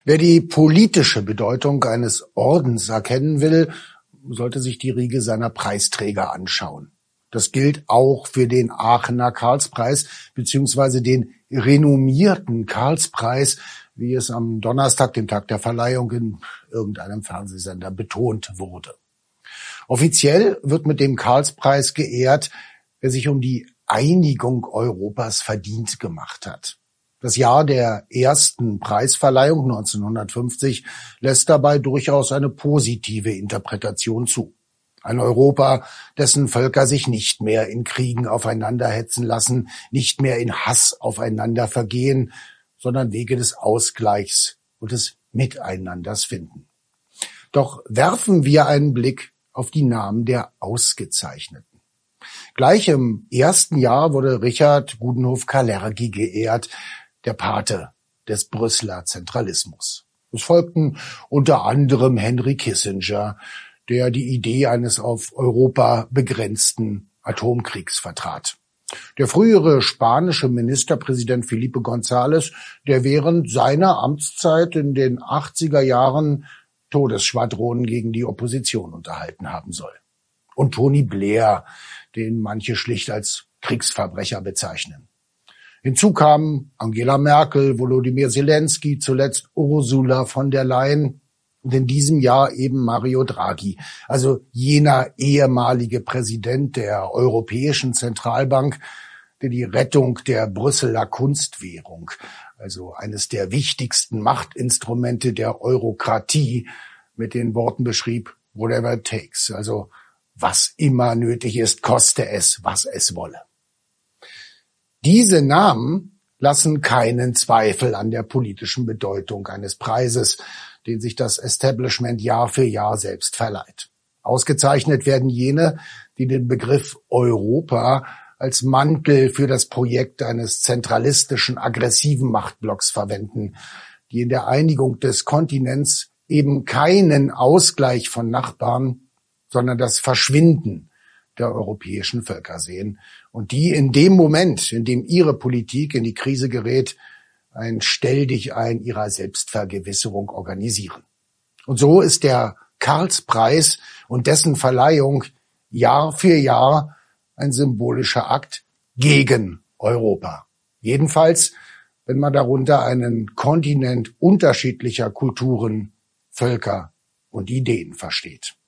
Wer die politische Bedeutung eines Ordens erkennen will, sollte sich die Riege seiner Preisträger anschauen. Das gilt auch für den Aachener Karlspreis bzw. den renommierten Karlspreis, wie es am Donnerstag, dem Tag der Verleihung, in irgendeinem Fernsehsender betont wurde. Offiziell wird mit dem Karlspreis geehrt, wer sich um die Einigung Europas verdient gemacht hat. Das Jahr der ersten Preisverleihung 1950 lässt dabei durchaus eine positive Interpretation zu. Ein Europa, dessen Völker sich nicht mehr in Kriegen aufeinander hetzen lassen, nicht mehr in Hass aufeinander vergehen, sondern Wege des Ausgleichs und des Miteinanders finden. Doch werfen wir einen Blick auf die Namen der Ausgezeichneten. Gleich im ersten Jahr wurde Richard Gudenhof-Kalergi geehrt, der Pate des Brüsseler Zentralismus. Es folgten unter anderem Henry Kissinger, der die Idee eines auf Europa begrenzten Atomkriegs vertrat. Der frühere spanische Ministerpräsident Felipe González, der während seiner Amtszeit in den 80er Jahren Todesschwadronen gegen die Opposition unterhalten haben soll. Und Tony Blair, den manche schlicht als Kriegsverbrecher bezeichnen. Hinzu kamen Angela Merkel, Volodymyr Zelensky, zuletzt Ursula von der Leyen und in diesem Jahr eben Mario Draghi, also jener ehemalige Präsident der Europäischen Zentralbank, der die Rettung der Brüsseler Kunstwährung, also eines der wichtigsten Machtinstrumente der Eurokratie, mit den Worten beschrieb, whatever it takes, also was immer nötig ist, koste es, was es wolle. Diese Namen lassen keinen Zweifel an der politischen Bedeutung eines Preises, den sich das Establishment Jahr für Jahr selbst verleiht. Ausgezeichnet werden jene, die den Begriff Europa als Mantel für das Projekt eines zentralistischen, aggressiven Machtblocks verwenden, die in der Einigung des Kontinents eben keinen Ausgleich von Nachbarn, sondern das Verschwinden der europäischen Völker sehen und die in dem Moment, in dem ihre Politik in die Krise gerät, ein Stelldichein ihrer Selbstvergewisserung organisieren. Und so ist der Karlspreis und dessen Verleihung Jahr für Jahr ein symbolischer Akt gegen Europa. Jedenfalls, wenn man darunter einen Kontinent unterschiedlicher Kulturen, Völker und Ideen versteht.